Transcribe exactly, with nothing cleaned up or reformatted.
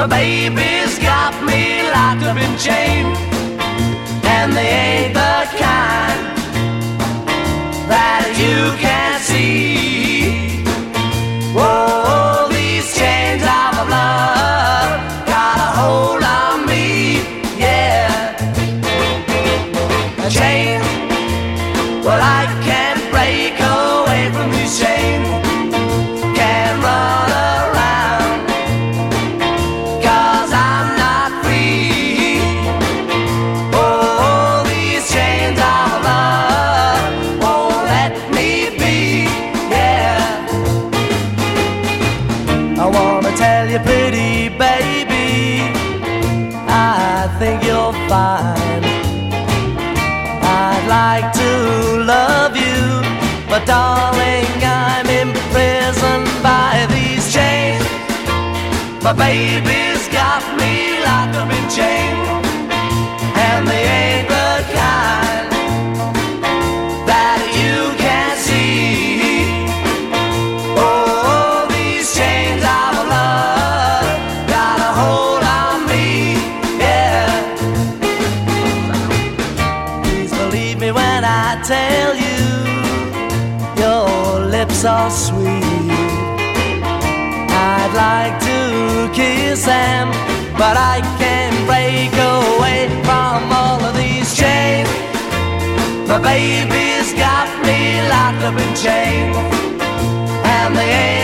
My baby's got me locked up in chains, and they ain't the kind that you can see. Whoa, these chains of love got a hold on me, yeah. Chains, well, I can't break away from these chains. Can't run around, 'cause I'm not free. Oh, these chains of love won't let me be, yeah. I wanna tell you, pretty baby, I think you're fine. I'd like to love you, but darling, I'm imprisoned by these chains. My baby's got me locked up in chains, and they ain't the kind that you can see. Oh, these chains of love got a hold on me, yeah. Please believe me when I tell you, your lips are sweet. I'd like to kiss them, but I can't break away from all of these chains. My baby's got me locked up in chains, and they ain't